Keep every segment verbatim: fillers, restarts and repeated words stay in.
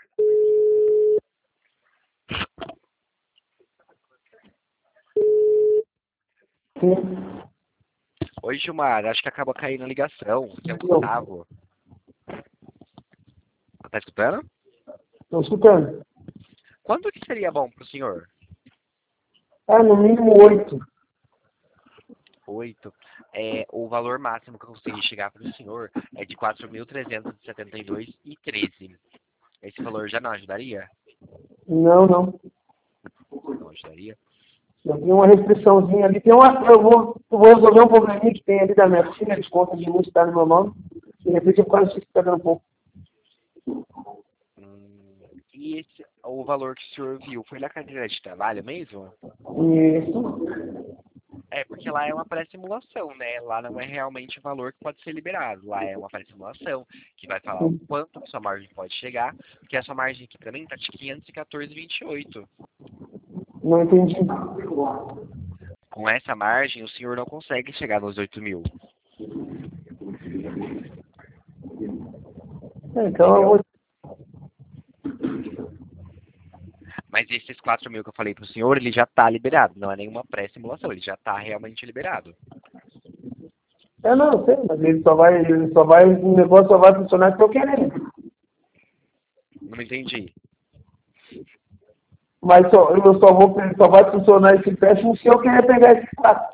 Sim. Oi, Gilmar, acho que acaba caindo a ligação. Aqui é o Gustavo. Tá escutando? Estou escutando. Quanto que seria bom pro senhor? Ah, no mínimo oito. Oito. É, o valor máximo que eu consegui chegar para o senhor é de quatro mil trezentos e setenta e dois e treze. Esse valor já não ajudaria? Não, não. Não ajudaria? Eu tenho uma restriçãozinha ali. Tem uma, eu, vou, eu vou resolver um probleminha que tem ali da minha filha, de conta de luz está no meu nome. De repente eu quase fico pegando um pouco. Hum, e esse, o valor que o senhor viu foi na carteira de trabalho mesmo? Isso. É, porque lá é uma pré-simulação, né? Lá não é realmente o valor que pode ser liberado. Lá é uma pré-simulação que vai falar o quanto que sua margem pode chegar, porque a sua margem aqui também está de quinhentos e quatorze vírgula vinte e oito. Não entendi. Com essa margem, o senhor não consegue chegar nos oito mil. É, então eu vou. Mas esses quatro mil que eu falei pro senhor, ele já está liberado. Não é nenhuma pré-simulação, ele já está realmente liberado. É, não, eu sei, mas ele só vai, ele só vai, o negócio só vai funcionar se eu querer. Não entendi. Mas só, eu só vou, só vai funcionar esse empréstimo se eu querer pegar esses quatro.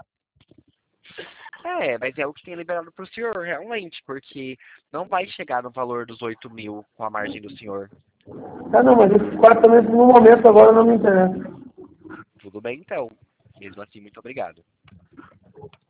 É, mas é o que tem liberado pro senhor, realmente, porque não vai chegar no valor dos oito mil com a margem do senhor. Ah, não, mas esses quatro também no momento agora não me interessa. Tudo bem, então. Mesmo assim, muito obrigado.